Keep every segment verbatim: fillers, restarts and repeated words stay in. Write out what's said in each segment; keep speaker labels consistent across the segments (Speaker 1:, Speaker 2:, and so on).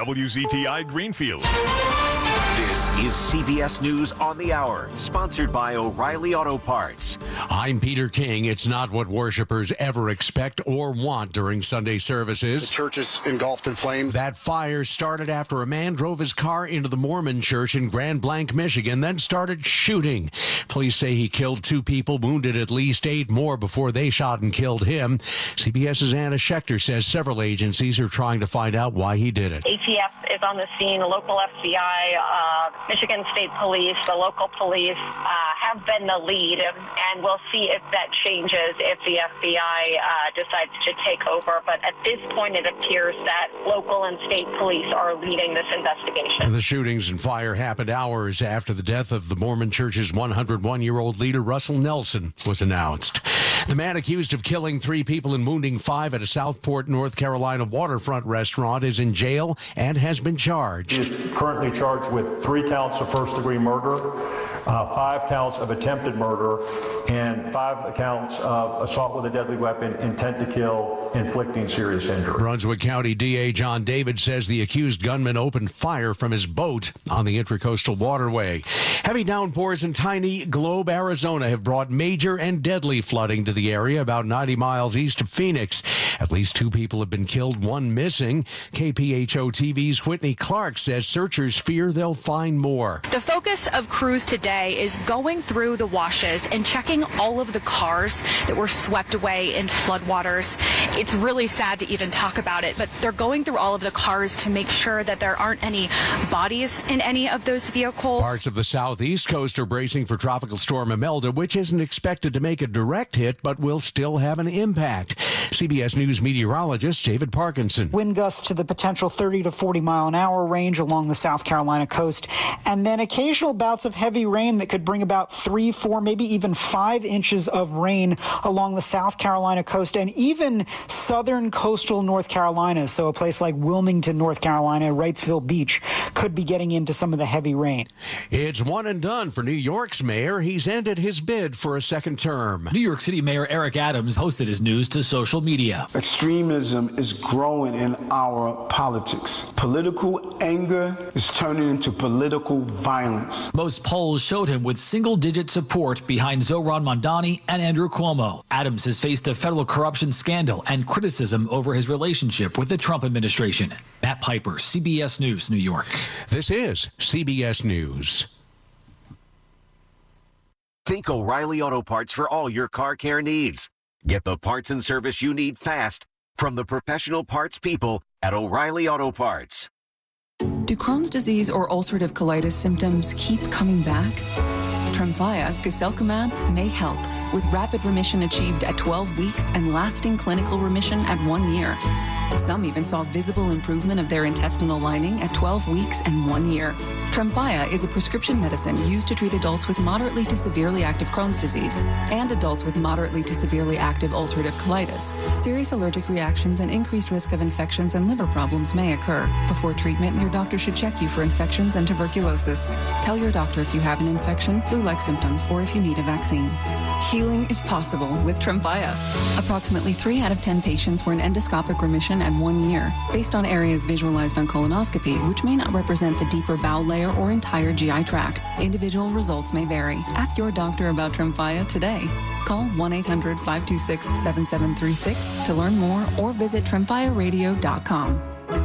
Speaker 1: W Z T I Greenfield.
Speaker 2: This is C B S News on the Hour, sponsored by O'Reilly Auto Parts.
Speaker 3: I'm Peter King. It's not what worshipers ever expect or want during Sunday services.
Speaker 4: The church is engulfed in flames.
Speaker 3: That fire started after a man drove his car into the Mormon church in Grand Blanc, Michigan, then started shooting. Police say he killed two people, wounded at least eight more before they shot and killed him. CBS's Anna Schechter says several agencies are trying to find out why he did it.
Speaker 5: A T F is on the scene, the local F B I, uh, Michigan State Police, the local police uh, have been the lead, and we'll see if that changes if the F B I uh, decides to take over. But at this point, it appears that local and state police are leading this investigation.
Speaker 3: The shootings and fire happened hours after the death of the Mormon Church's one hundred one year old leader, Russell Nelson, was announced. The man accused of killing three people and wounding five at a Southport, North Carolina waterfront restaurant is in jail and has been charged.
Speaker 6: He is currently charged with three counts of first-degree murder, uh, five counts of attempted murder, and five counts of assault with a deadly weapon, intent to kill, inflicting serious injury.
Speaker 3: Brunswick County D A John David says the accused gunman opened fire from his boat on the Intracoastal Waterway. Heavy downpours in tiny Globe, Arizona have brought major and deadly flooding to the area about ninety miles east of Phoenix. At least two people have been killed, one missing. K P H O T V's Whitney Clark says searchers fear they'll find more.
Speaker 7: The focus of crews today is going through the washes and checking all of the cars that were swept away in floodwaters. It's really sad to even talk about it, but they're going through all of the cars to make sure that there aren't any bodies in any of those vehicles.
Speaker 3: Parts of the southeast coast are bracing for Tropical Storm Imelda, which isn't expected to make a direct hit, but will still have an impact. C B S News meteorologist David Parkinson.
Speaker 8: Wind gusts to the potential thirty to forty mile an hour range along the South Carolina coast, and then occasional bouts of heavy rain that could bring about three, four, maybe even five inches of rain along the South Carolina coast and even southern coastal North Carolina. So a place like Wilmington, North Carolina, Wrightsville Beach could be getting into some of the heavy rain.
Speaker 3: It's one and done for New York's mayor. He's ended his bid for a second term.
Speaker 9: New York City Mayor Eric Adams posted his news to social media.
Speaker 10: Extremism is growing in our politics. Political anger is turning into political violence.
Speaker 9: Most polls showed him with single-digit support behind Zohran Mamdani and Andrew Cuomo. Adams has faced a federal corruption scandal and criticism over his relationship with the Trump administration. Matt Piper, C B S News, New York.
Speaker 3: This is C B S News.
Speaker 2: Think O'Reilly Auto Parts for all your car care needs. Get the parts and service you need fast from the professional parts people at O'Reilly Auto Parts.
Speaker 11: Do Crohn's disease or ulcerative colitis symptoms keep coming back? Tremfya, guselkumab, may help, with rapid remission achieved at twelve weeks and lasting clinical remission at one year. Some even saw visible improvement of their intestinal lining at twelve weeks and one year. Tremfya is a prescription medicine used to treat adults with moderately to severely active Crohn's disease and adults with moderately to severely active ulcerative colitis. Serious allergic reactions and increased risk of infections and liver problems may occur. Before treatment, your doctor should check you for infections and tuberculosis. Tell your doctor if you have an infection, flu-like symptoms, or if you need a vaccine. Healing is possible with Tremfya. Approximately three out of ten patients were in endoscopic remission at one year, based on areas visualized on colonoscopy, which may not represent the deeper bowel layer or entire G I tract. Individual results may vary. Ask your doctor about Tremfya today. Call one eight hundred, five two six, seven seven three six to learn more or visit tremfya radio dot com.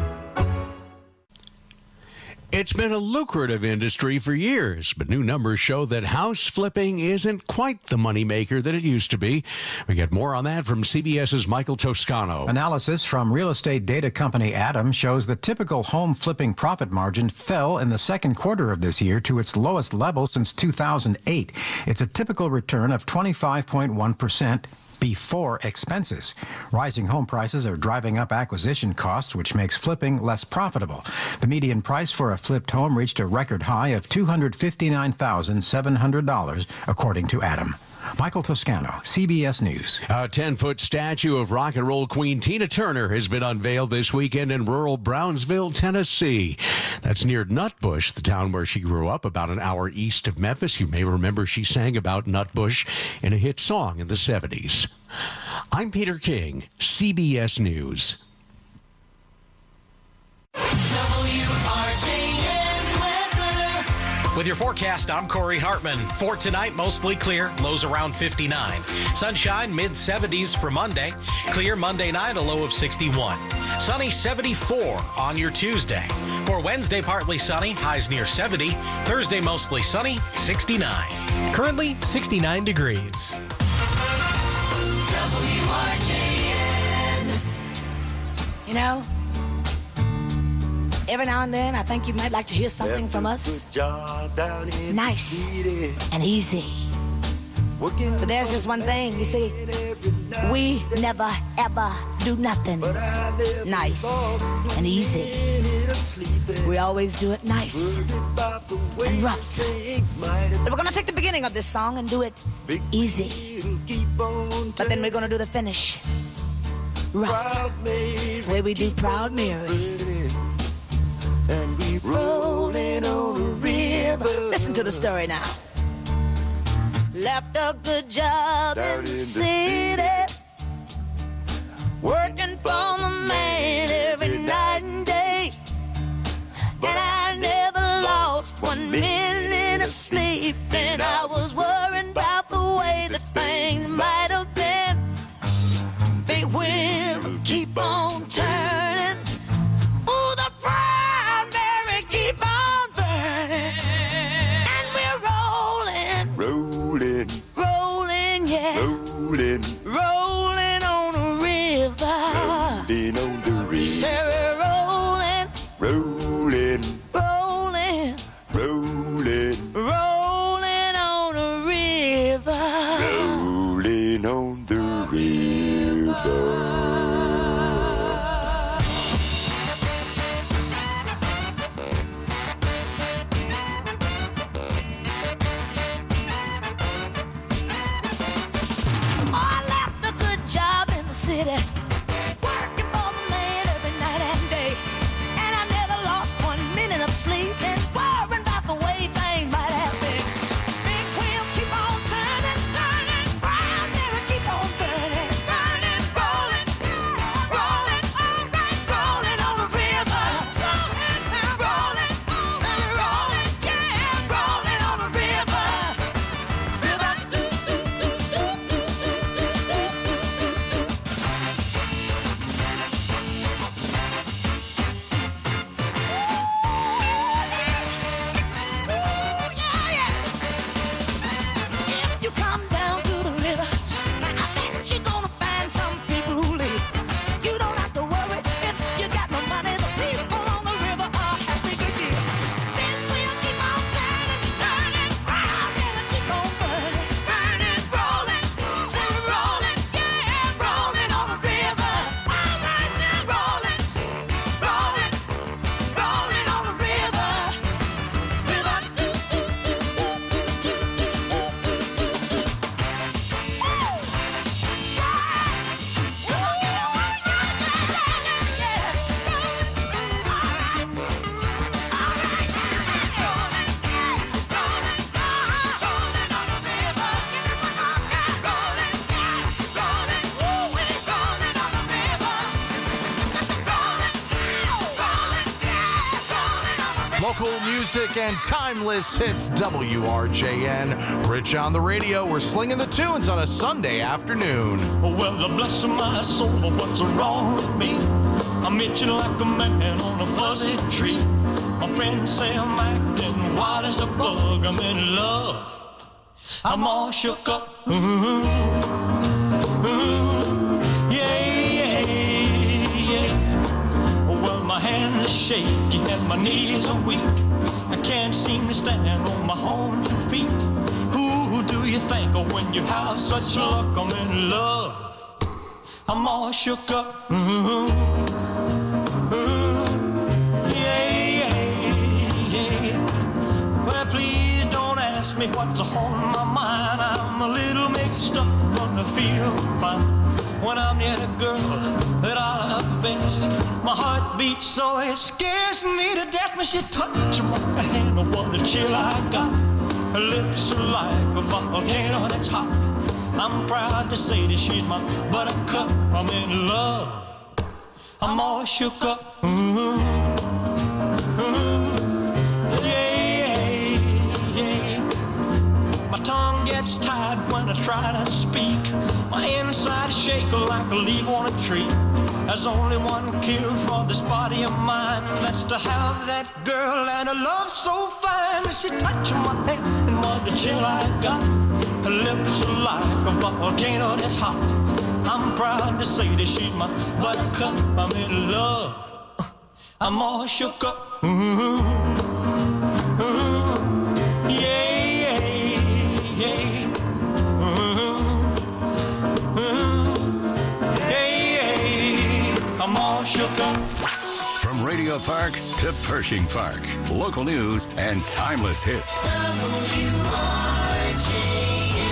Speaker 3: It's been a lucrative industry for years, but new numbers show that house flipping isn't quite the moneymaker that it used to be. We get more on that from CBS's Michael Toscano.
Speaker 12: Analysis from real estate data company Adam shows the typical home flipping profit margin fell in the second quarter of this year to its lowest level since two thousand eight. It's a typical return of twenty-five point one percent. Before expenses. Rising home prices are driving up acquisition costs, which makes flipping less profitable. The median price for a flipped home reached a record high of two hundred fifty-nine thousand seven hundred dollars, according to Adam. Michael Toscano, C B S News.
Speaker 3: A ten-foot statue of rock and roll queen Tina Turner has been unveiled this weekend in rural Brownsville, Tennessee. That's near Nutbush, the town where she grew up, about an hour east of Memphis. You may remember she sang about Nutbush in a hit song in the seventies. I'm Peter King, C B S News.
Speaker 13: W
Speaker 1: With your forecast, I'm Corey Hartman. For tonight, mostly clear, lows around fifty-nine. Sunshine, mid seventies for Monday. Clear Monday night, a low of sixty-one. Sunny, seventy-four on your Tuesday. For Wednesday, partly sunny, highs near seventy. Thursday, mostly sunny, sixty-nine. Currently, sixty-nine degrees.
Speaker 13: W R J N.
Speaker 14: You know, every now and then, I think you might like to hear something from us. Nice and easy. But there's just one thing, you see, we never, ever do nothing nice and easy. We always do it nice and rough. But we're going to take the beginning of this song and do it easy. But then we're going to do the finish rough. It's the way we do Proud Mary. And we rolling on the river. Listen to the story now. Left a good job in the city, working for the man every night and day. And I never lost one minute of sleep, and I was worried about the way that things might have been. Big wheel keep on turning. Oh, the Proud Mary keep on burning. And we're rolling, rolling, rolling, yeah, rolling, rolling on the river, rolling on the river. Sarah rolling, rolling, rolling, rolling, rolling on the river, rolling on the river. City, working for the man every night and day, and I never lost one minute of sleep and worrying about the way things might have been. Big wheel keep on turning, turning, Proud Mary keep on burning, burning, rolling, rolling, all right, rolling on the river, rolling, rolling, sunny rolling, yeah, rolling on the river, river, do, do, do, do, do, do, do, do, do. If you come down to the river, now I bet you're gonna find some people who live. You don't have to worry if you got no money. The people on the river are happy to give. Then we'll keep on turning, turning, round and keep on burning, burning, rolling, still rolling, yeah, rolling on the river. All right now, rolling, rolling, rolling on the river, river, do, do, do, do, do, do, do, do, do.
Speaker 15: Local music and timeless hits. W R J N. Rich on the radio. We're slinging the tunes on a Sunday afternoon.
Speaker 16: Well, bless my soul, what's wrong with me? I'm itching like a man on a fuzzy tree. My friends say I'm acting wild as a bug. I'm in love. I'm all shook up. Ooh, ooh, yeah, yeah, yeah. Well, my hands are shaky and my knees are weak. I can't seem to stand on my own two feet. Who do you think of when you have such luck? I'm in love. I'm all shook up. Ooh, ooh, yeah, yeah, yeah. Well, please don't ask me what's on my mind. I'm a little mixed up, gonna feel fine when I'm near the girl that I love best. My heart beats so it scares me to death when she touches my hand. Oh, what a chill I got. Her lips are like a volcano that's hot. I'm proud to say that she's my buttercup. I'm in love. I'm all shook up. Ooh, ooh, yeah, gets tired when I try to speak. My inside is shaking like a leaf on a tree. There's only one cure for this body of mine. That's to have that girl and a love so fine. She touched my hand and what the chill I got. Her lips are like a volcano that's hot. I'm proud to say that she's my buttercup. I'm in love. I'm all shook up. Ooh, ooh, yeah, yeah, yeah. Ooh, ooh, yeah, yeah. I'm all shook up.
Speaker 17: From Radio Park to Pershing Park, local news and timeless hits.
Speaker 13: W R J N.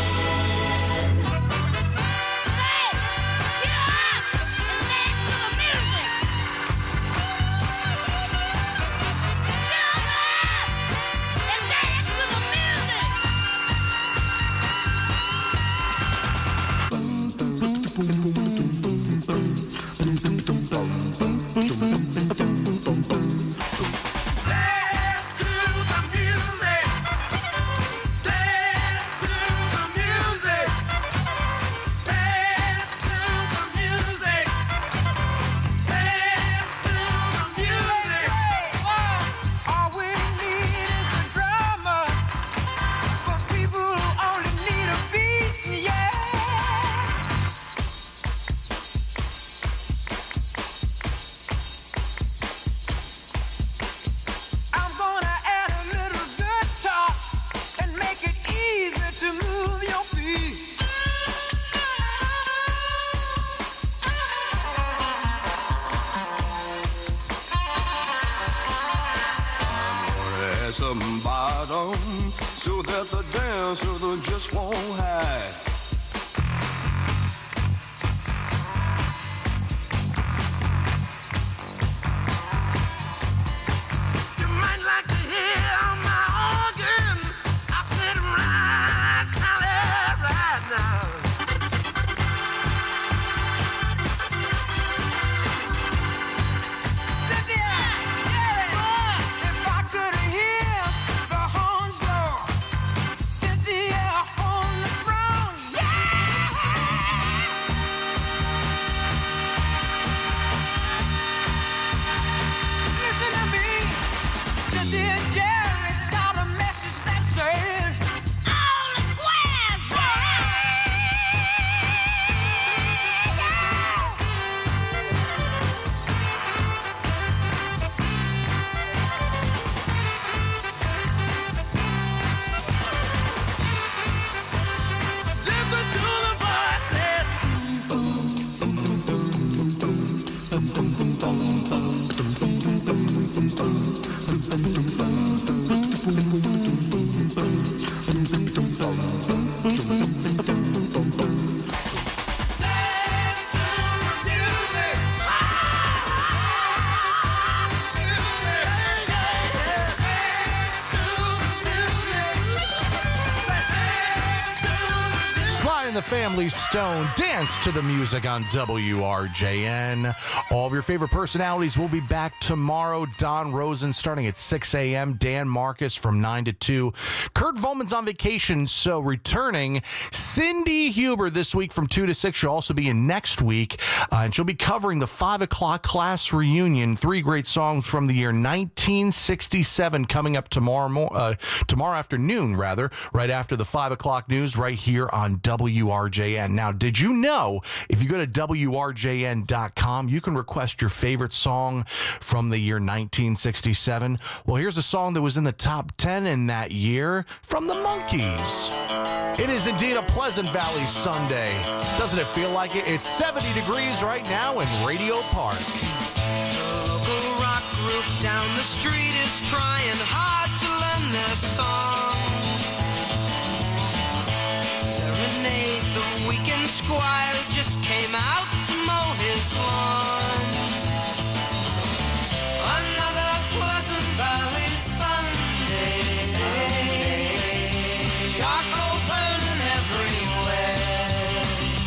Speaker 18: Some bottom so that the dancer just won't hide. You might like to hear my organ. I said right, solid right now.
Speaker 15: The Family Stone, dance to the music on W R J N. All of your favorite personalities will be back tomorrow. Don Rosen starting at six a.m. Dan Marcus from nine to two. Kurt Volman's on vacation, so returning. Cindy Huber this week from two to six. She'll also be in next week, uh, and she'll be covering the five o'clock class reunion. Three great songs from the year nineteen sixty-seven coming up tomorrow, mo- uh, tomorrow afternoon, rather, right after the five o'clock news, right here on W R J N. Now, did you know if you go to W R J N dot com, you can request your favorite song from the year nineteen sixty-seven? Well, here's a song that was in the top ten in that year from the Monkees. It is indeed a Pleasant Valley Sunday. Doesn't it feel like it? It's seventy degrees right now in Radio Park.
Speaker 19: The local rock group down the street is trying hard to learn their song. Serenade the weekend squire who just came out to mow his lawn. Another Pleasant Valley Sunday. Charcoal burning everywhere.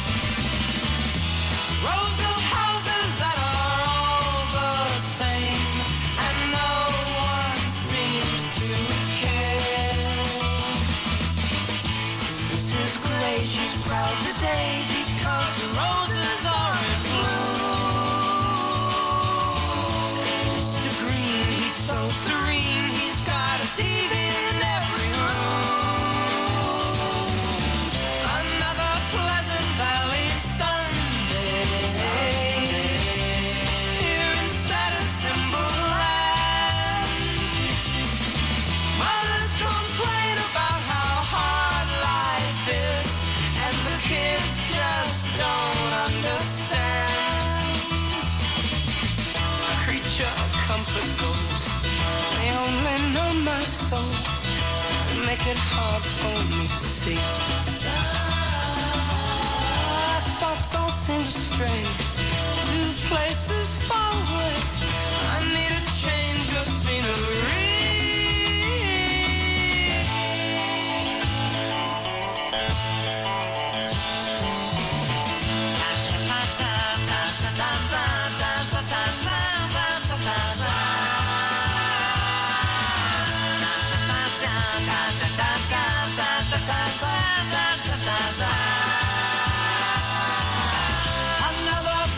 Speaker 19: Rows of houses that are all the same, and no one seems to care. So listen T V in every room. Another Pleasant Valley Sunday. Here in status symbol land. Mothers complain about how hard life is, and the kids just don't understand. Creature comfort goes, they only know my soul, make it hard for me to see. My thoughts all seem to stray to places far away. I need a change of scenery. Another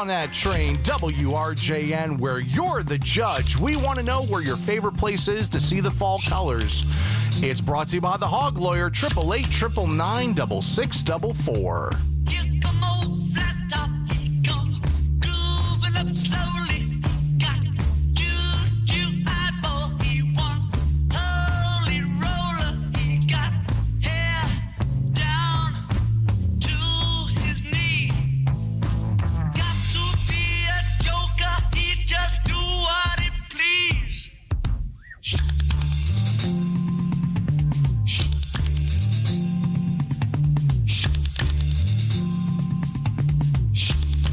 Speaker 15: on that train, W R J N, where you're the judge. We want to know where your favorite place is to see the fall colors. It's brought to you by the Hog Lawyer, triple eight, triple nine, double six, double four.
Speaker 19: Slowly got juju eyeball. He won holy roller. He got hair down to his knee. Got to be a joker. He just do what he please. Shh. Shh. Shh. Shh.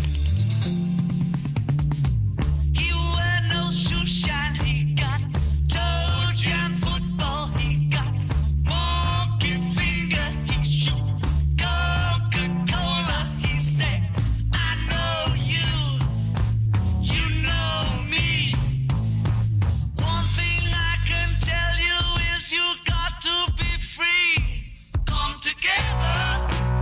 Speaker 19: He wear no shoe shine. He got toe jam football. He got monkey finger. He shoot Coca-Cola. He say, I know you. You know me. One thing I can tell you is you got to be free. Come together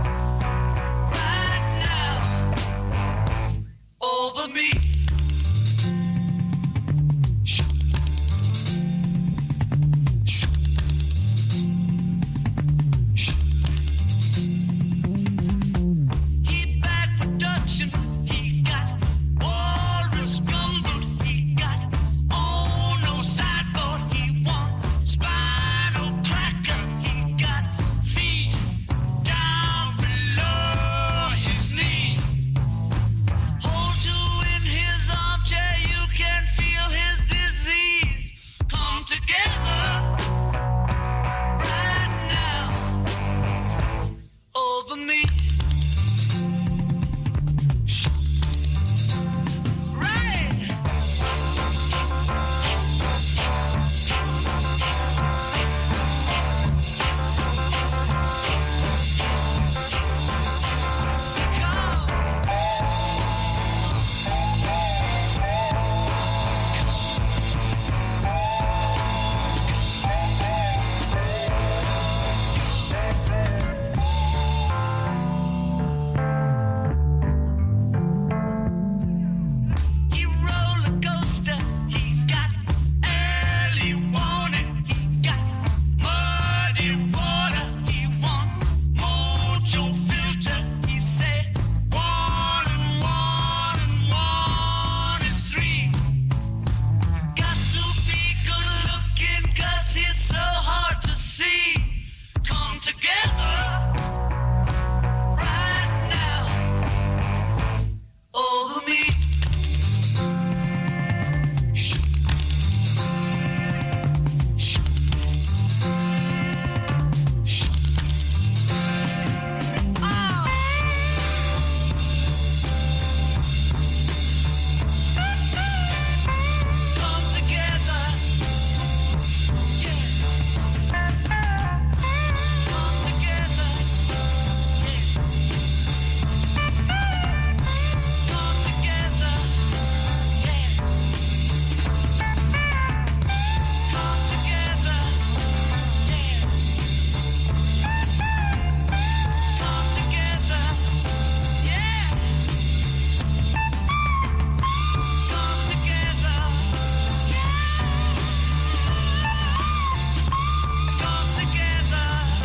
Speaker 19: right now over me. Shh. Shh. Shh. He bad production. He got walrus gumboot. He got on no sideboard. He want spinal cracker. He got feet down below his knee. Hold you in his armchair, you can feel his disease. Come together right now over me. Shh. Right. He roller coaster. He got early warning. He got muddy water. He want mojo filter. He say one and one and one is three. Got to be good looking 'cause he's so hard to see. Come together right now over me. Shh. Shh. Shh. Oh. Come together. Yeah. Come together. Yeah. Come together. Yeah. Come together. Yeah. Come together. Yeah. Come together. Come together.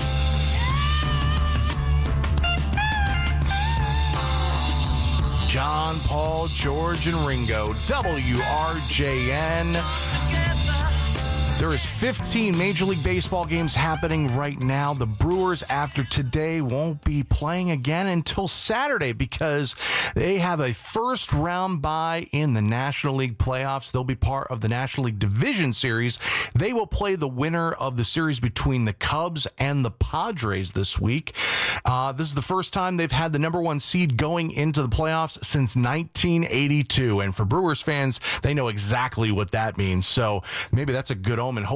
Speaker 15: John, Paul, George, and Ringo, W R J N. There is fifteen Major League Baseball games happening right now. The Brewers, after today, won't be playing again until Saturday because they have a first round bye in the National League playoffs. They'll be part of the National League Division Series. They will play the winner of the series between the Cubs and the Padres this week. Uh, this is the first time they've had the number one seed going into the playoffs since nineteen eighty-two. And for Brewers fans, they know exactly what that means. So maybe that's a good omen. Hopefully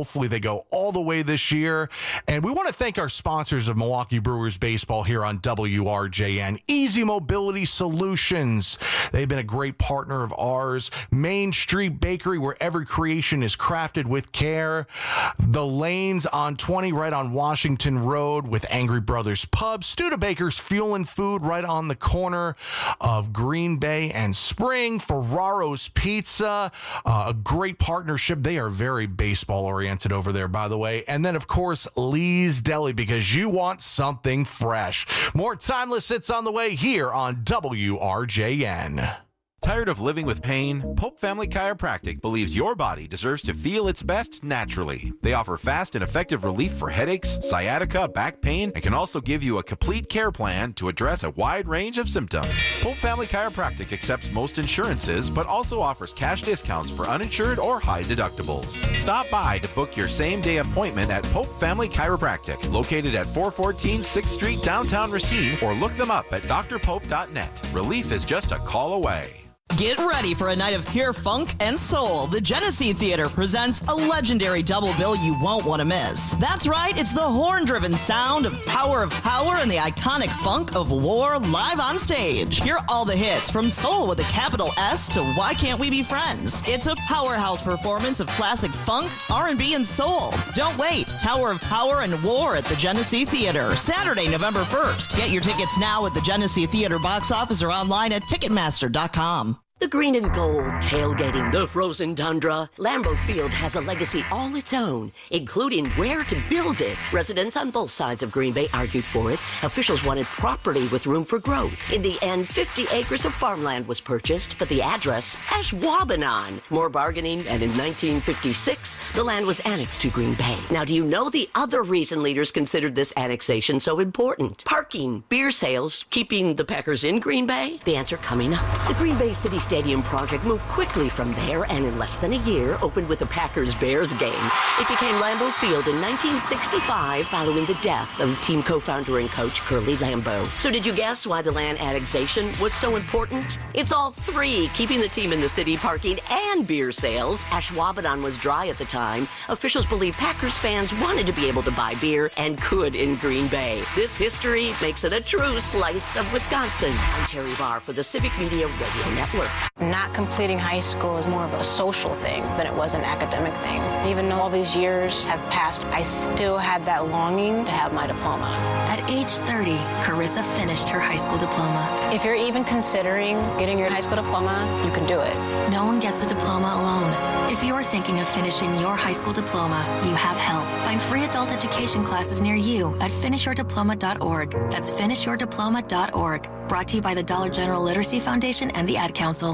Speaker 15: Hopefully they go all the way this year. And we want to thank our sponsors of Milwaukee Brewers baseball here on W R J N. Easy Mobility Solutions. They've been a great partner of ours. Main Street Bakery, where every creation is crafted with care. The Lanes on twenty, right on Washington Road with Angry Brothers Pub. Studebaker's Fuel and Food, right on the corner of Green Bay and Spring. Ferraro's Pizza, uh, a great partnership. They are very baseball oriented over there, by the way. And then, of course, Lee's Deli, because you want something fresh. More Timeless Hits on the way here on W R J N.
Speaker 20: Tired of living with pain? Pope Family Chiropractic believes your body deserves to feel its best naturally. They offer fast and effective relief for headaches, sciatica, back pain, and can also give you a complete care plan to address a wide range of symptoms. Pope Family Chiropractic accepts most insurances, but also offers cash discounts for uninsured or high deductibles. Stop by to book your same-day appointment at Pope Family Chiropractic, located at four fourteen sixth Street, downtown Racine, or look them up at d r pope dot net. Relief is just a call away.
Speaker 21: Get ready for a night of pure funk and soul. The Genesee Theater presents a legendary double bill you won't want to miss. That's right, it's the horn-driven sound of Tower of Power and the iconic funk of War live on stage. Hear all the hits from Soul with a capital S to Why Can't We Be Friends? It's a powerhouse performance of classic funk, R and B, and soul. Don't wait. Tower of Power and War at the Genesee Theater, Saturday, November first. Get your tickets now at the Genesee Theater box office or online at ticketmaster dot com.
Speaker 22: The green and gold, tailgating the frozen tundra. Lambeau Field has a legacy all its own, including where to build it. Residents on both sides of Green Bay argued for it. Officials wanted property with room for growth. In the end, fifty acres of farmland was purchased, but the address, Ashwaubenon. More bargaining, and in nineteen fifty-six, the land was annexed to Green Bay. Now, do you know the other reason leaders considered this annexation so important? Parking, beer sales, keeping the Packers in Green Bay? The answer coming up. The Green Bay City Stadium project moved quickly from there and in less than a year opened with the Packers-Bears game. It became Lambeau Field in nineteen sixty-five following the death of team co-founder and coach Curly Lambeau. So did you guess why the land annexation was so important? It's all three, keeping the team in the city, parking, and beer sales. Ashwaubenon was dry at the time. Officials believe Packers fans wanted to be able to buy beer and could in Green Bay. This history makes it a true slice of Wisconsin. I'm Terry Barr for the Civic Media Radio Network.
Speaker 23: Not completing high school is more of a social thing than it was an academic thing. Even though all these years have passed, I still had that longing to have my diploma.
Speaker 24: At age thirty, Carissa finished her high school diploma.
Speaker 23: If you're even considering getting your high school diploma, you can do it.
Speaker 24: No one gets a diploma alone. If you're thinking of finishing your high school diploma, you have help. Find free adult education classes near you at finish your diploma dot org. That's finish your diploma dot org. Brought to you by the Dollar General Literacy Foundation and the Ad Council.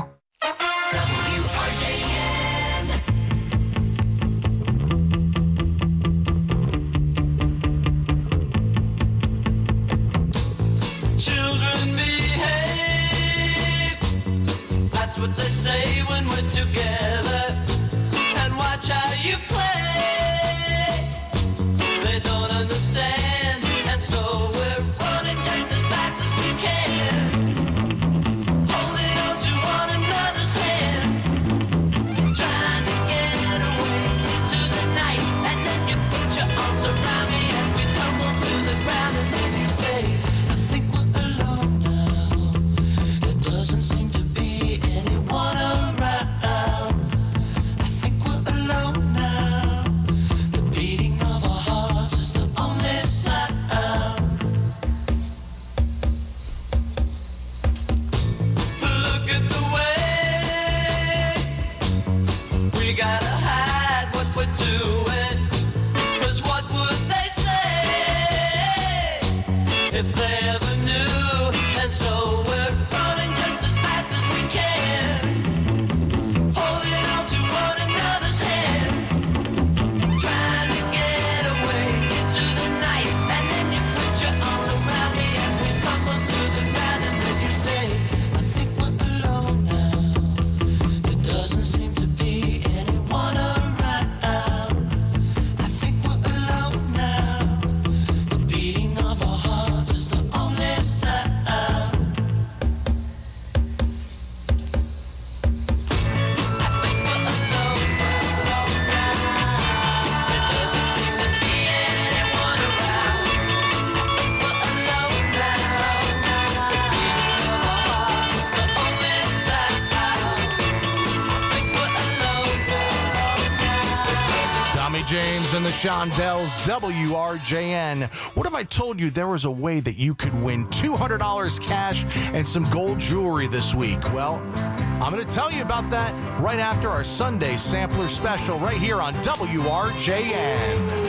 Speaker 13: W R J N.
Speaker 16: Children behave. That's what they say when we're together. And watch how you play. They don't understand, and so we're running just as fast as we can. Holding on to one another's hand, trying to get away into the night. And then you put your arms around me as we tumble to the ground, and then you say, I think we're alone now. There doesn't seem to be anyone around. I think we're alone now. The beating of our hearts is the only sound. Look at the way we gotta hide what we're doing. 'Cause what would they say if they ever knew? And so we're running just as fast as we can, holding on to one another's hand, trying to get away into the night. And then you put your arms around me as we tumble through the ground, and then you say, I think we're alone now. There doesn't seem to be anyone
Speaker 15: James and the Shondells, W R J N. What if I told you there was a way that you could win two hundred dollars cash and some gold jewelry this week? Well, I'm going to tell you about that right after our Sunday sampler special right here on W R J N.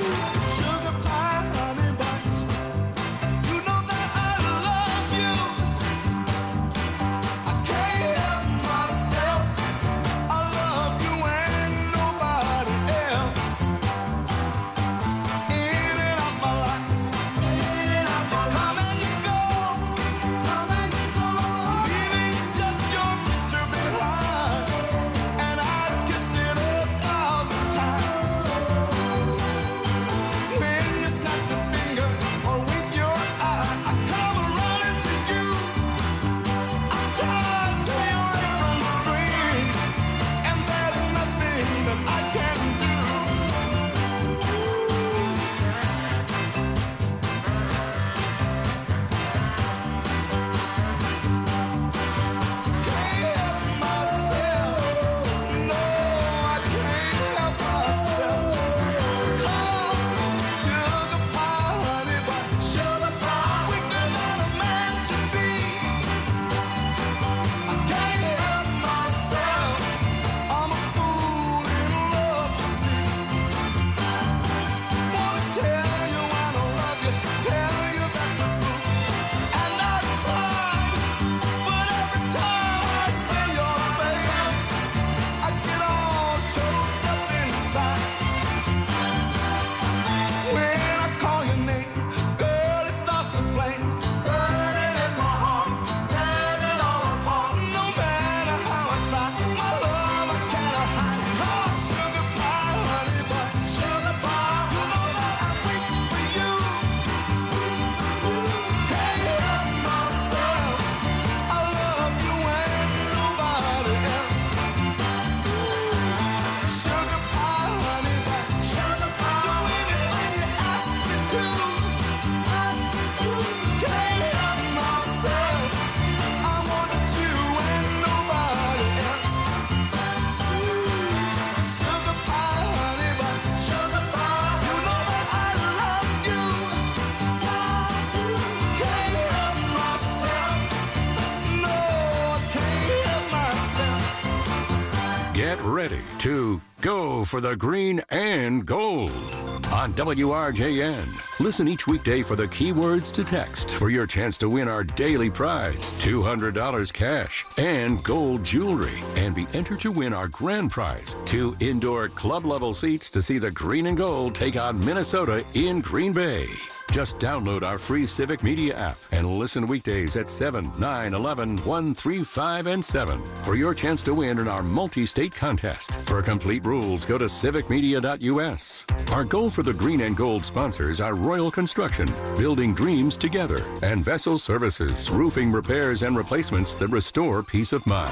Speaker 17: Get ready to go for the green and gold on W R J N. Listen each weekday for the keywords to text for your chance to win our daily prize, two hundred dollars cash and gold jewelry, and be entered to win our grand prize, two indoor club-level seats to see the green and gold take on Minnesota in Green Bay. Just download our free Civic Media app and listen weekdays at seven, nine, eleven, one, three, five, and seven for your chance to win in our multi-state contest. For complete rules, go to civic media dot U S. Our goal for the green and gold sponsors are Royal Construction, building dreams together, and Vessel Services, roofing repairs and replacements that restore peace of mind.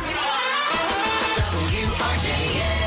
Speaker 13: W R J N.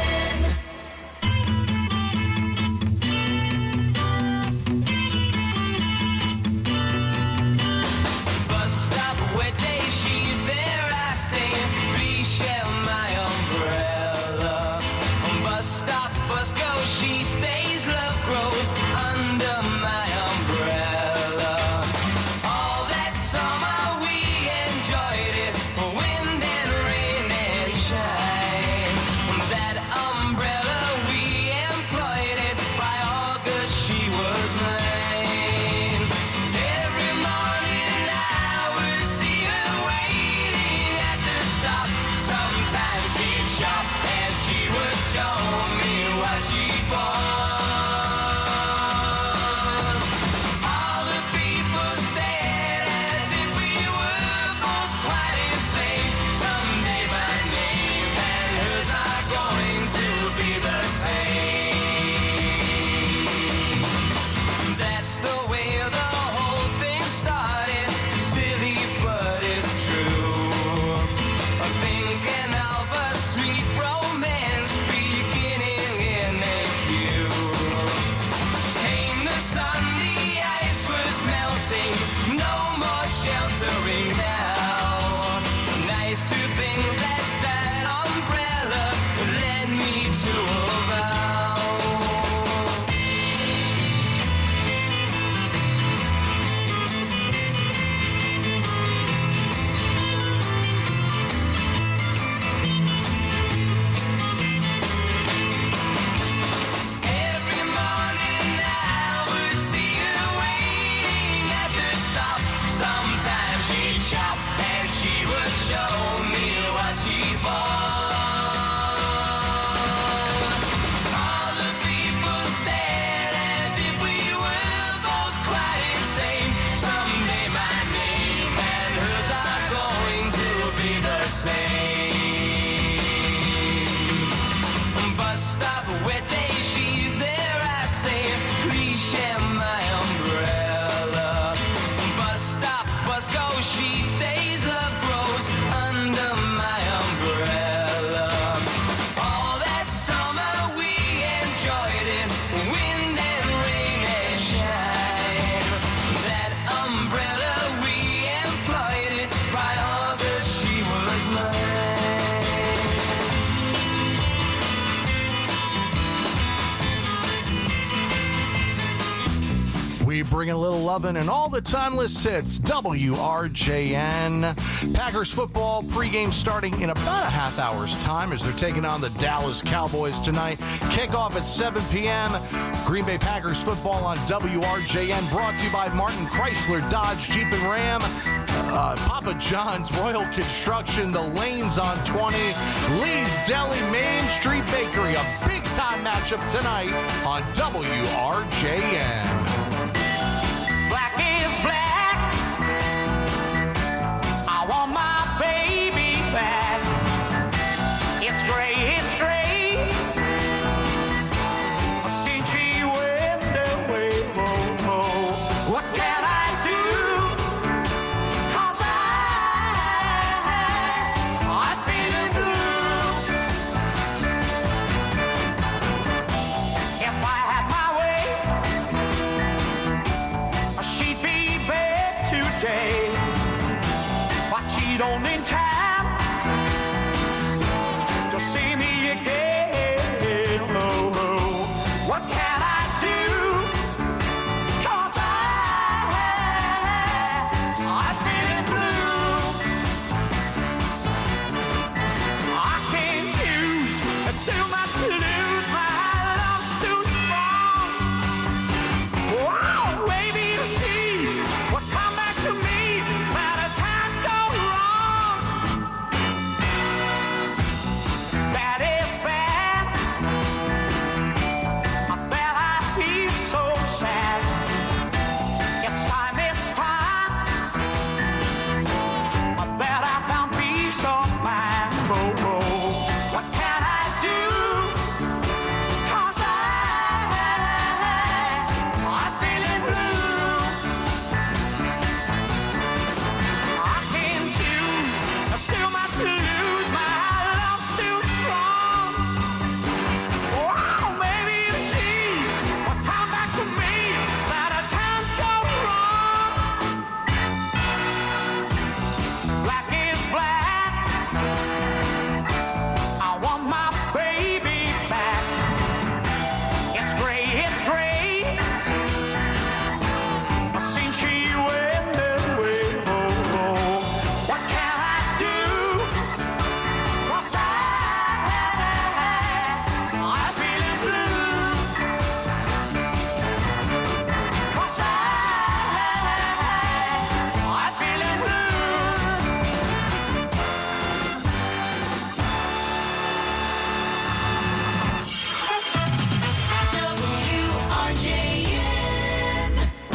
Speaker 16: she stays, love grows under my umbrella. All that summer we enjoyed it, wind and rain and shine. That umbrella we employed it, by August she was mine.
Speaker 15: We bring a little lovin' and all the timeless hits. W R J N. Packers football pregame starting in about a half hour's time as they're taking on the Dallas Cowboys tonight. Kickoff at seven p.m. Green Bay Packers football on W R J N, brought to you by Martin Chrysler, Dodge, Jeep, and Ram. Uh, Papa John's, Royal Construction, the Lanes on twenty, Lee's Deli, Main Street Bakery. A big-time matchup tonight on W R J N.
Speaker 16: Black is black. I want my baby back. It's gray, it's gray. Since she went away, oh, oh. What can I do? 'Cause I, I've been blue. If I had my way, she'd be back today, but she don't in time to see me again. Oh, oh. What can I do? 'Cause I, I've been blue. I can't choose, it's too much to lose. My love's too strong. Wow, baby, to see what come back to me when the time goes wrong. That is bad. I bet I feel so sad. It's time, it's time. I bet I found peace of mind. Oh, oh. What can I do? 'Cause I, I'm feeling blue. I can't choose, there's too much to lose. My love's too strong. Wow, maybe to see what come back to me that a time goes wrong. Black is black. I want my baby back. It's gray, it's gray. Since she went away, oh, oh. What can I do? 'Cause I, I'm feeling blue. 'Cause I, I'm feeling blue.
Speaker 13: W R J N.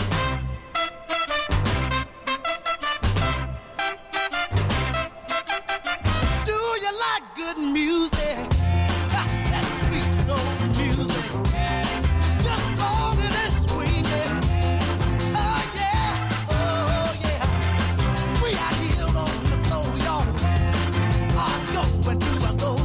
Speaker 18: Do you like good music? Ha, that sweet soul music. Just long and it's swinging. Oh yeah, oh yeah. We are here on the floor, y'all. Are going to a go.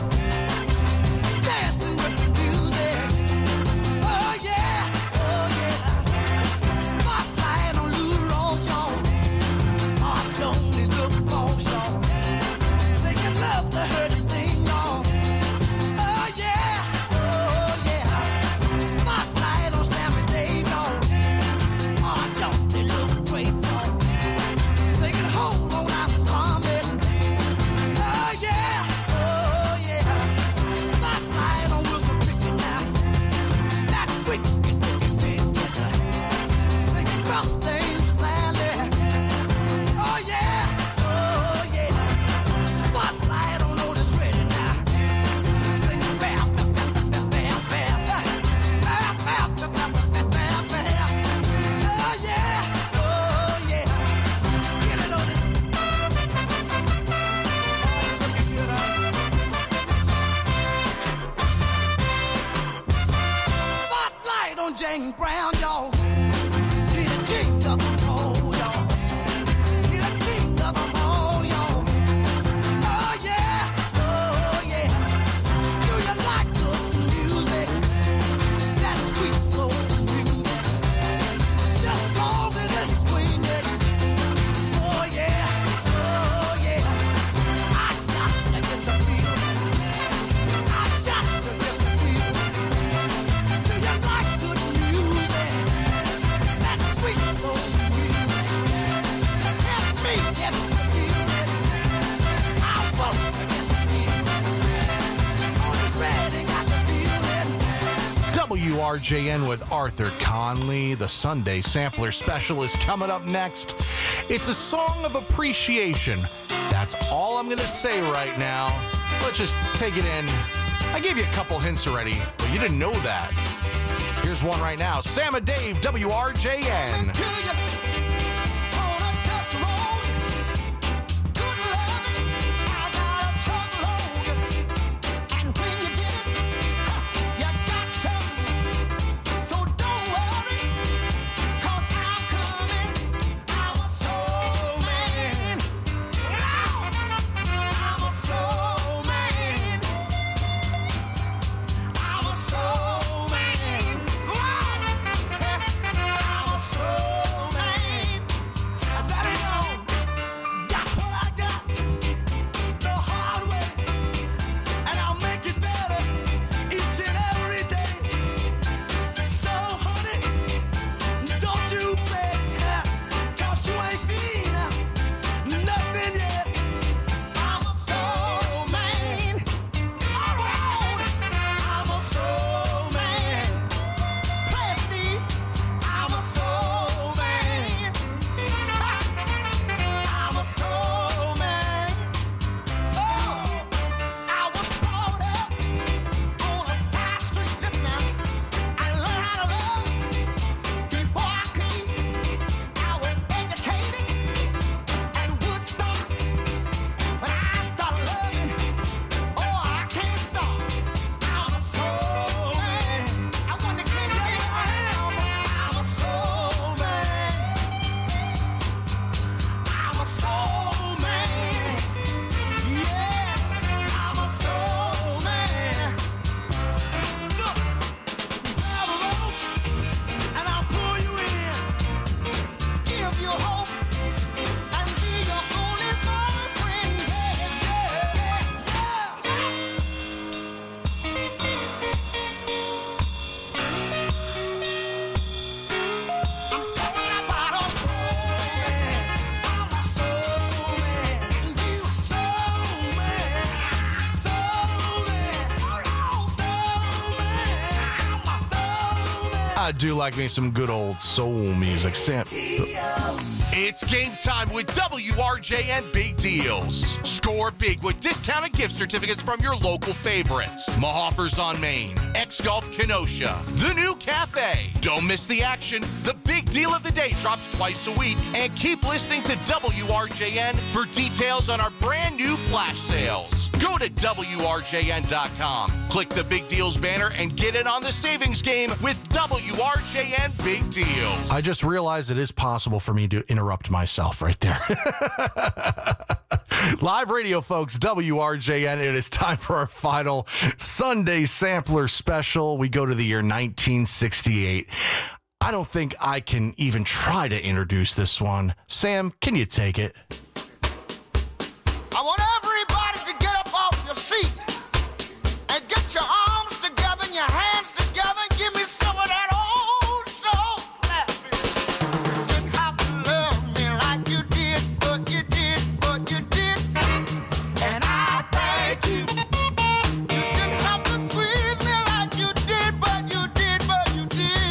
Speaker 18: Dancing with the music. Oh yeah, oh yeah. Spotlight on Lou Rawls, y'all. Oh, don't it look boss, y'all. Singing love to her thing, y'all. Oh yeah, oh yeah. Spotlight on Sammy Dave, y'all. Oh, don't they look great, y'all. Singing home on out the comment. Oh yeah, oh yeah. Spotlight on Wilson Pickett now. That wicked, wicked, wicked. Singing Crossthings Sally. Oh yeah, oh yeah. Spotlight on Otis Redding now. Singing bam, bam, bam, bam, bam, bam. Bam, bam, bam, bam, bam, bam, bam. Oh yeah, oh yeah. Get it, Otis. Spotlight on James Brown, y'all. Get a jingle control, y'all. Get a
Speaker 15: R J N with Arthur Conley. The Sunday Sampler Special is coming up next. It's a song of appreciation. That's all I'm going to say right now. Let's just take it in. I gave you a couple hints already, but you didn't know that. Here's one right now. Sam and Dave, W R J N. I do like me some good old soul music. Sam.
Speaker 4: It's game time with W R J N Big Deals. Score big with discounted gift certificates from your local favorites. Mahoffers on Main, X-Golf Kenosha, The New Cafe. Don't miss the action. The big deal of the day drops twice a week. And keep listening to W R J N for details on our brand new flash sales. Go to W R J N dot com. Click the Big Deals banner and get in on the savings game with W R J N Big Deals.
Speaker 15: I just realized it is possible for me to interrupt myself right there. Live radio, folks, W R J N. It is time for our final Sunday Sampler Special. We go to the year nineteen sixty-eight. I don't think I can even try to introduce this one. Sam, can you take it?
Speaker 18: I want everybody to get up off your seat and get your arms together and your hands together and give me some of that old soul clapping. You didn't have to love me like you did, but you did, but you did. And I thank you. You didn't have to squeeze me like you did, but you did, but you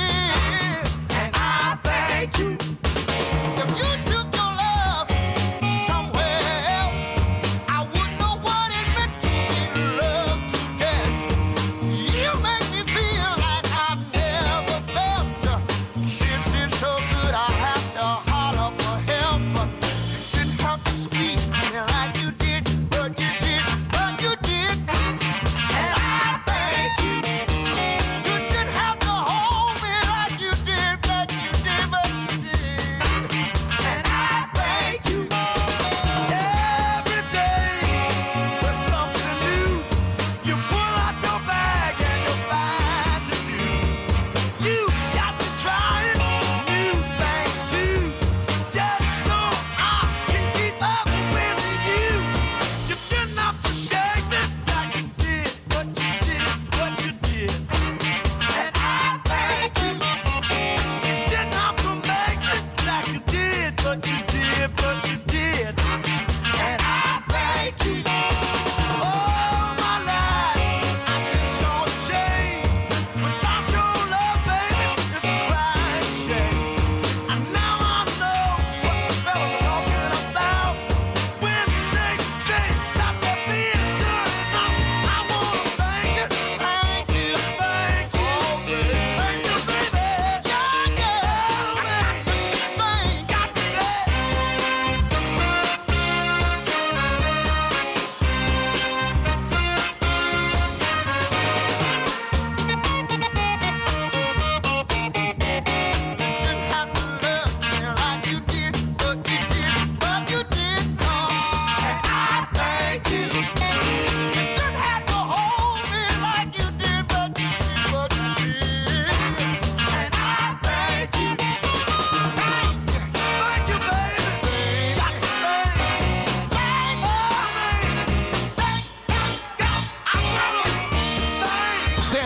Speaker 18: did. And I thank you. If you took your love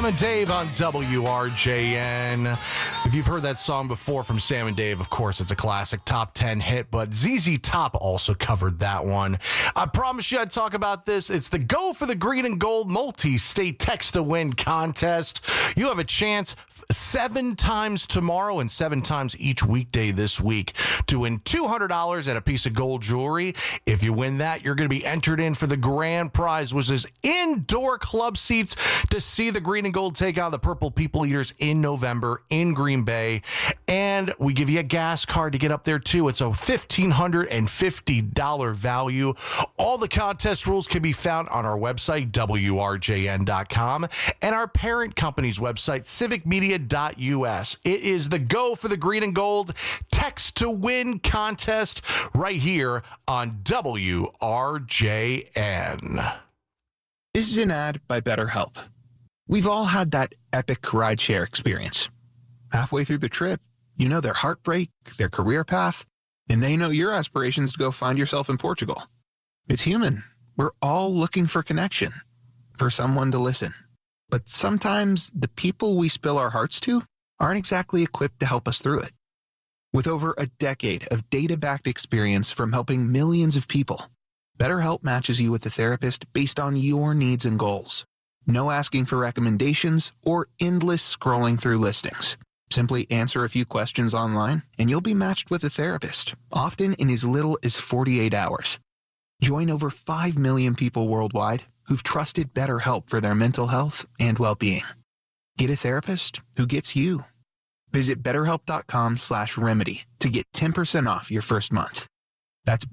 Speaker 15: Sam and Dave on W R J N. If you've heard that song before from Sam and Dave, of course, it's a classic top ten hit, but Z Z Top also covered that one. I promise you I'd talk about this. It's the Go for the Green and Gold multi-state text-to-win contest. You have a chance seven times tomorrow and seven times each weekday this week to win two hundred dollars and a piece of gold jewelry. If you win that, you're going to be entered in for the grand prize, which is indoor club seats to see the Green and Gold take on the Purple People Eaters in November in Green Bay. And we give you a gas card to get up there too. It's a one thousand five hundred fifty dollars value. All the contest rules can be found on our website, W R J N dot com, and our parent company's website, civic media dot U S. It is the Go for the Green and Gold text to win contest right here on W R J N.
Speaker 5: This is an ad by BetterHelp. We've all had that epic rideshare experience. Halfway through the trip, you know their heartbreak, their career path, and they know your aspirations to go find yourself in Portugal. It's human. We're all looking for connection, for someone to listen. But sometimes the people we spill our hearts to aren't exactly equipped to help us through it. With over a decade of data-backed experience from helping millions of people, BetterHelp matches you with a therapist based on your needs and goals. No asking for recommendations or endless scrolling through listings. Simply answer a few questions online and you'll be matched with a therapist, often in as little as forty-eight hours. Join over five million people worldwide who've trusted BetterHelp for their mental health and well-being. Get a therapist who gets you. Visit betterhelp.com slash remedy to get ten percent off your first month. That's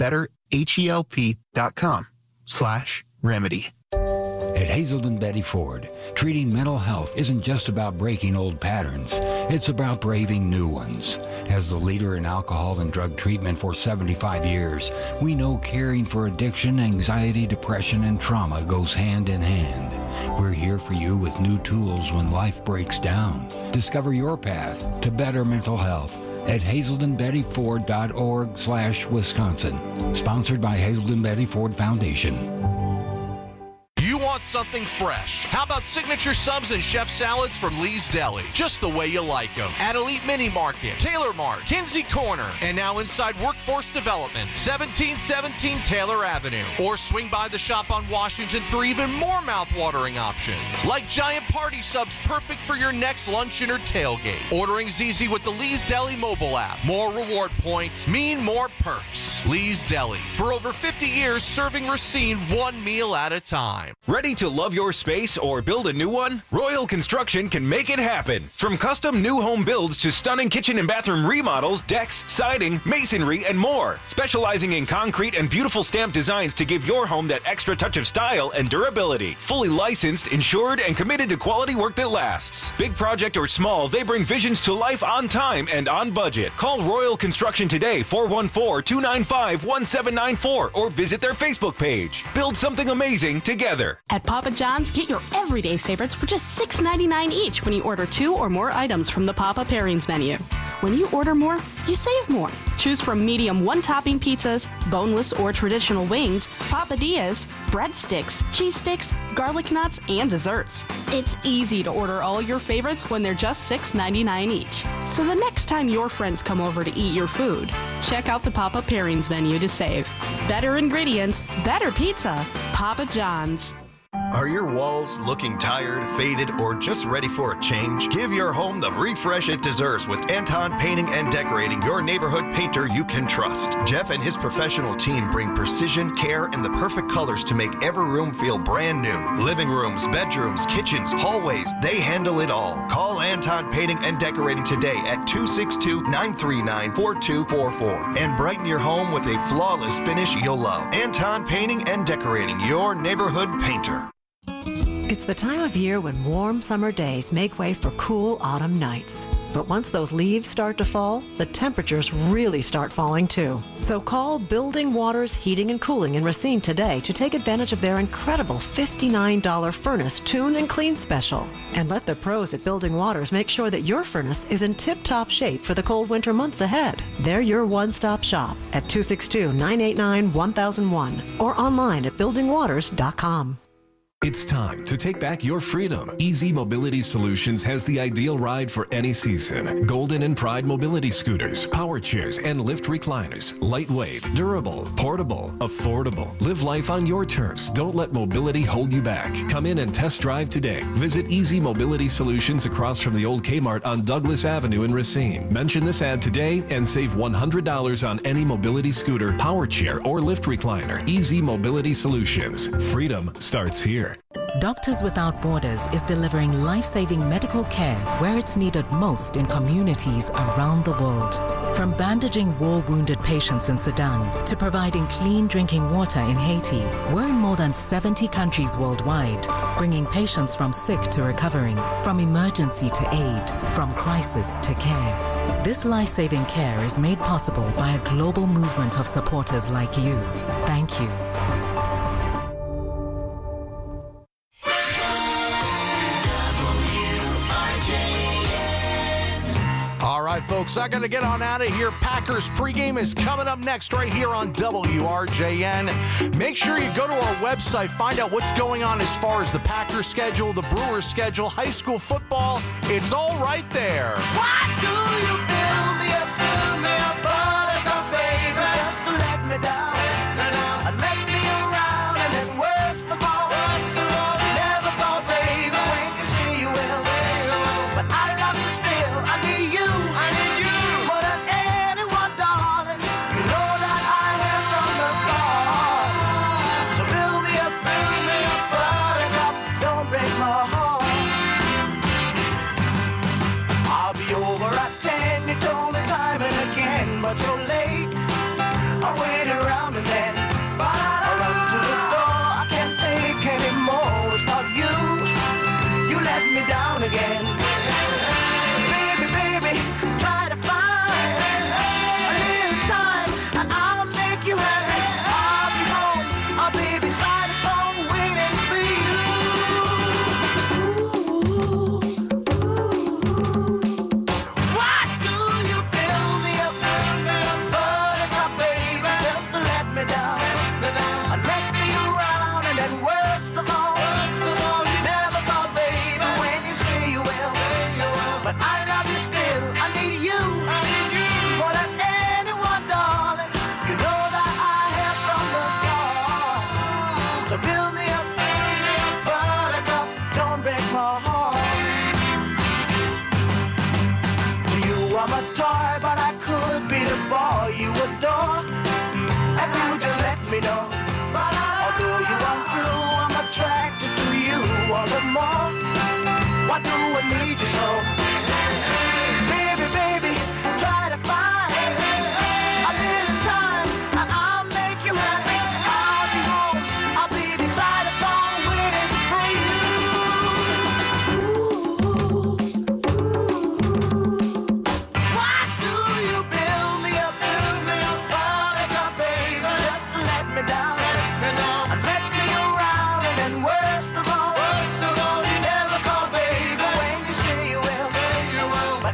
Speaker 5: betterhelp.com slash remedy.
Speaker 6: At Hazelden Betty Ford, treating mental health isn't just about breaking old patterns. It's about braving new ones. As the leader in alcohol and drug treatment for seventy-five years, we know caring for addiction, anxiety, depression, and trauma goes hand in hand. We're here for you with new tools when life breaks down. Discover your path to better mental health at hazelden betty ford dot org slash Wisconsin. Sponsored by Hazelden Betty Ford Foundation.
Speaker 4: You want something fresh? How about signature subs and chef salads from Lee's Deli? Just the way you like them. At Elite Mini Market, Taylor Mart, Kinsey Corner, and now inside Workforce Development, seventeen seventeen Taylor Avenue. Or swing by the shop on Washington for even more mouth-watering options, like giant party subs perfect for your next luncheon or tailgate. Ordering's easy with the Lee's Deli mobile app. More reward points mean more perks. Lee's Deli, for over fifty years serving Racine one meal at a time.
Speaker 7: Ready to love your space or build a new one? Royal Construction can make it happen. From custom new home builds to stunning kitchen and bathroom remodels, decks, siding, masonry, and more. Specializing in concrete and beautiful stamped designs to give your home that extra touch of style and durability. Fully licensed, insured, and committed to quality work that lasts. Big project or small, they bring visions to life on time and on budget. Call Royal Construction today, four one four, two nine five, one seven nine four, or visit their Facebook page. Build something amazing together.
Speaker 8: At Papa John's, get your everyday favorites for just six ninety-nine each when you order two or more items from the Papa Pairings menu. When you order more, you save more. Choose from medium one-topping pizzas, boneless or traditional wings, papadillas, breadsticks, cheese sticks, garlic knots, and desserts. It's easy to order all your favorites when they're just six ninety-nine each. So the next time your friends come over to eat your food, check out the Papa Pairings menu to save. Better ingredients, better pizza. Papa John's.
Speaker 25: Are your walls looking tired, faded, or just ready for a change? Give your home the refresh it deserves with Anton Painting and Decorating, your neighborhood painter you can trust. Jeff and his professional team bring precision, care, and the perfect colors to make every room feel brand new. Living rooms, bedrooms, kitchens, hallways, they handle it all. Call Anton Painting and Decorating today at two six two, nine three nine, four two four four and brighten your home with a flawless finish you'll love. Anton Painting and Decorating, your neighborhood painter.
Speaker 26: It's the time of year when warm summer days make way for cool autumn nights. But once those leaves start to fall, the temperatures really start falling too. So call Building Waters Heating and Cooling in Racine today to take advantage of their incredible fifty-nine dollars furnace tune and clean special. And let the pros at Building Waters make sure that your furnace is in tip-top shape for the cold winter months ahead. They're your one-stop shop at two six two, nine eight nine, one thousand one or online at building waters dot com.
Speaker 2: It's time to take back your freedom. Easy Mobility Solutions has the ideal ride for any season. Golden and Pride mobility scooters, power chairs, and lift recliners. Lightweight, durable, portable, affordable. Live life on your terms. Don't let mobility hold you back. Come in and test drive today. Visit Easy Mobility Solutions across from the old Kmart on Douglas Avenue in Racine. Mention this ad today and save one hundred dollars on any mobility scooter, power chair, or lift recliner. Easy Mobility Solutions. Freedom starts here.
Speaker 3: Doctors Without Borders is delivering life-saving medical care where it's needed most in communities around the world. From bandaging war-wounded patients in Sudan to providing clean drinking water in Haiti, we're in more than seventy countries worldwide, bringing patients from sick to recovering, from emergency to aid, from crisis to care. This life-saving care is made possible by a global movement of supporters like you. Thank you.
Speaker 15: All right, folks, I got to get on out of here. Packers pregame is coming up next right here on W R J N. Make sure you go to our website, find out what's going on as far as the Packers schedule, the Brewers schedule, high school football. It's all right there.
Speaker 18: Why do you build me up, build me up, buttercup, baby, just to let me down, and mess me around, and then worst of all, you never thought, baby, when you see you will, but I love you still, I need you, I need you, more than anyone, darling, you know that I am from the start, so build me up, build me up, buttercup, don't break my heart. I'll be over at ten, you told me time and again, but you're late. I wait around and then I run to the door, I can't take anymore. It's not you, you let me down again. Baby, baby, try to find a little time and I'll make you happy. I'll be home, I'll be beside the phone waiting for you. Why do you build me up, buttercup, baby, just to let me down, and mess me around, and then worst of all, you never thought, baby, when you say you will, but I love you still, I need you, more than anyone, darling, you know that I have from the start, so build me up, buttercup, don't break my heart. You are my toy, but I could be the boy you adore, if you just let me know. Although you are true, I'm attracted to you all the more. Why do I need you so? Baby, baby, try to find a little time and I'll make you happy. I'll be home, I'll be beside the phone waiting for you. Why do you build me up, build me up, buttercup, baby, just to let me down, and mess me around, and then worst of all, you never call, baby, when you say you will, but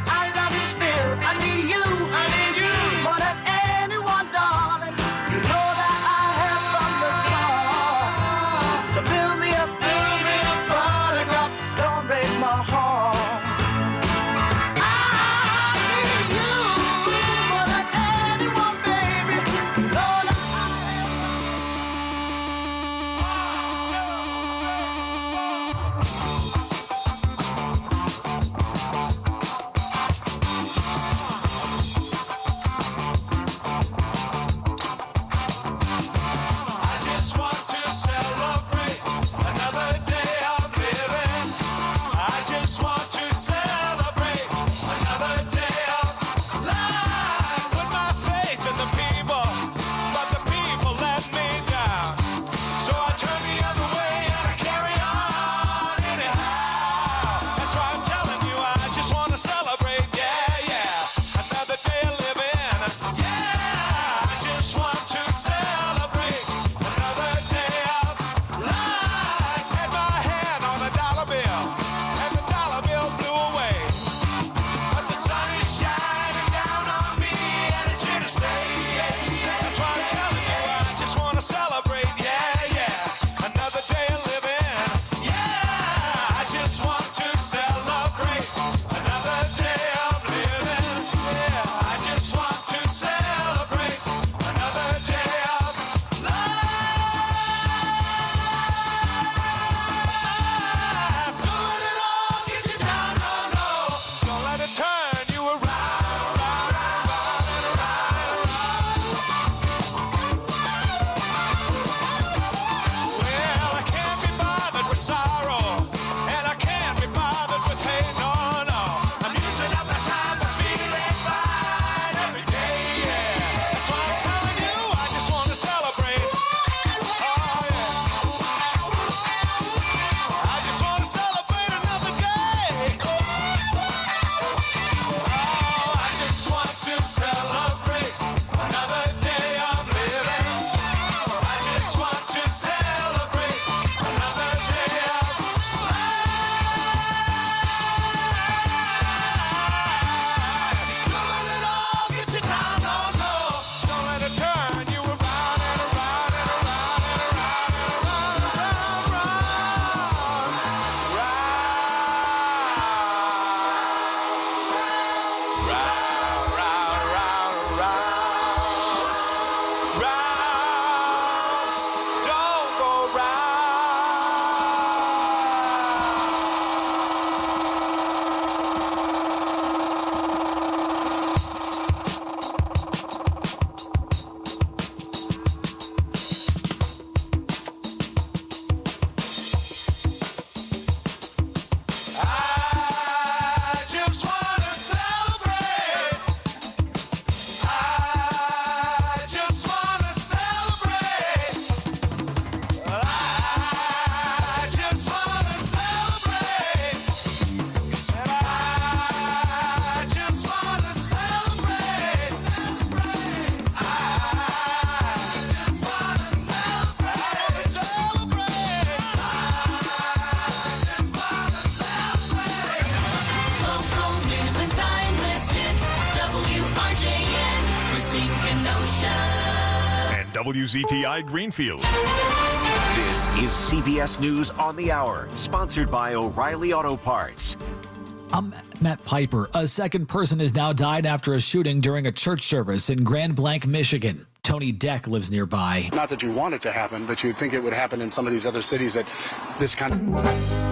Speaker 1: W Z T I Greenfield.
Speaker 9: This is C B S News on the Hour, sponsored by O'Reilly Auto Parts.
Speaker 10: I'm Matt Piper. A second person has now died after a shooting during a church service in Grand Blanc, Michigan. Tony Deck lives nearby.
Speaker 11: Not that you want it to happen, but you'd think it would happen in some of these other cities that this kind of...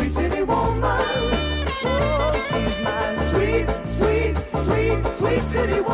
Speaker 18: City